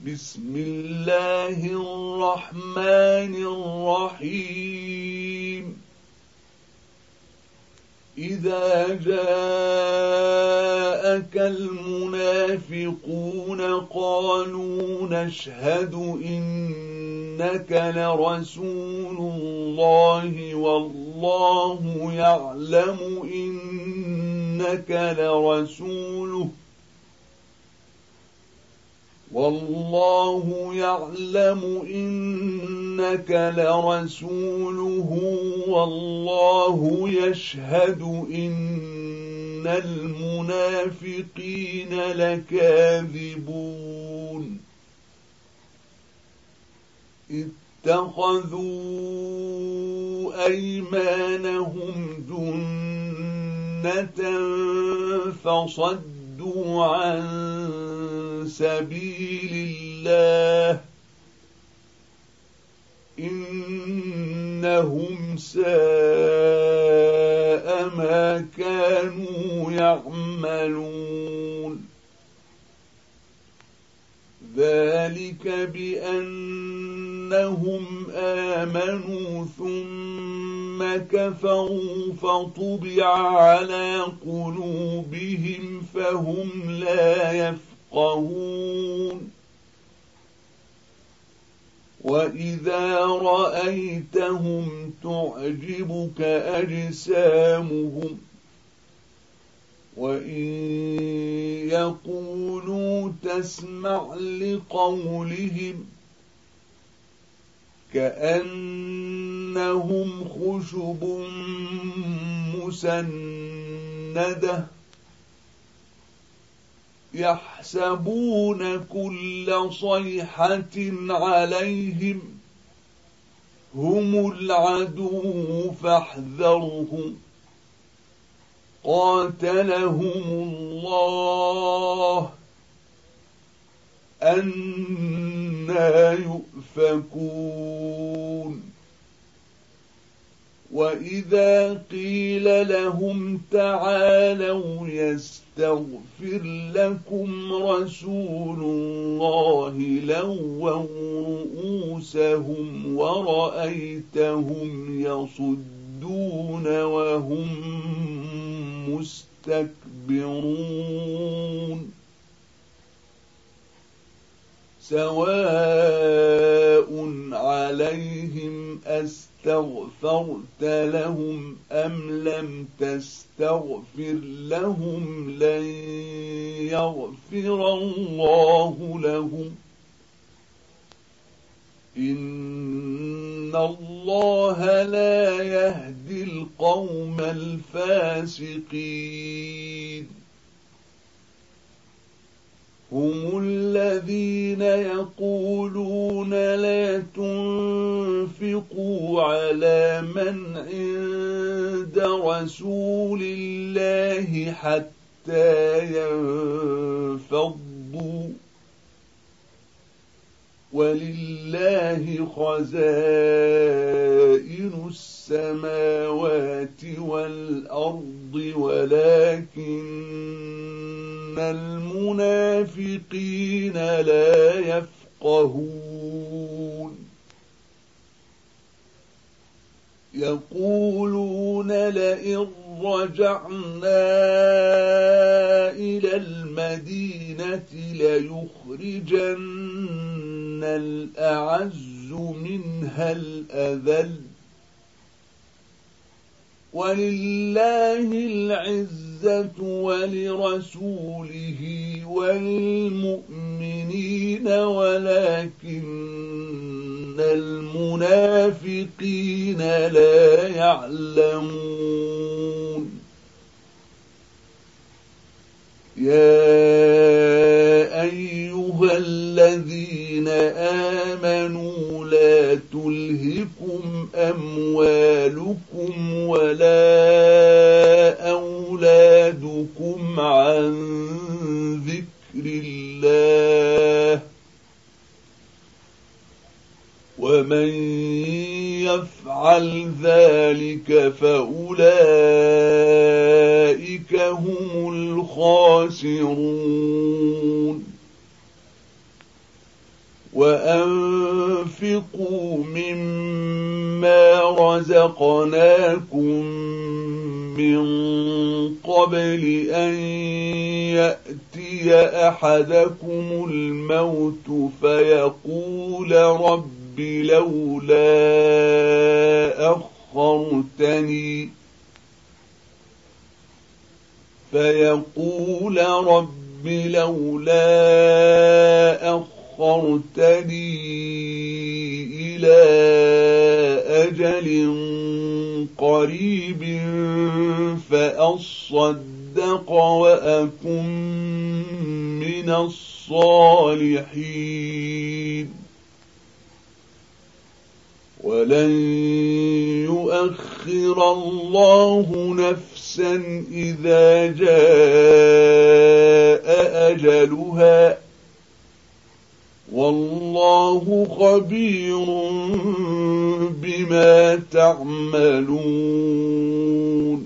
بسم الله الرحمن الرحيم. إذا جاءك المنافقون قالوا نشهد إنك لرسول الله والله يعلم إنك لرسوله والله يشهد إن المنافقين لكاذبون. اتخذوا أيمانهم جنة فصدوا عن سبيل الله إنهم ساء ما كانوا يعملون. ذلك بأنهم آمنوا ثم كفروا فطبع على قلوبهم فهم لا يفقهون. وإذا رأيتهم تعجبك أجسامهم وإن يقولوا تسمع لقولهم كأنهم خشب مسندة يحسبون كل صيحة عليهم هم العدو فاحذرهم قاتلهم الله أنى يؤفكون. وإذا قيل لهم تعالوا يستغفر لكم رسول الله لووا رؤوسهم ورأيتهم يصدون وهم مستكبرون. سواء عليهم أستغفرت لهم أم لم تستغفر لهم لن يغفر الله لهم إن الله لا يهدي القوم الفاسقين. هم الذين يقولون لا تنفقوا على من عند رسول الله حتى ينفضوا ولله خزائن السماوات والأرض ولكن المنافقين لا يفقهون. يقولون لئن رجعنا إلى المدينة ليخرجن الأعز منها الأذل ولله العزة ولرسوله وللمؤمنين ولكن المنافقين لا يعلمون. يا أيها الذين آمنوا لا تلهكم أموالكم ولا أولادكم عن ذكر الله ومن يفعل ذلك فأولئك هم الخاسرون. وأنفقوا مما رزقناكم من قبل أن يأتي أحدكم الموت فيقول رب لولا أخرتني إلى أجل قريب فأصدق وأكن من الصالحين ولن يؤخر الله نفسا إذا جاء أجلها والله خبير بما تعملون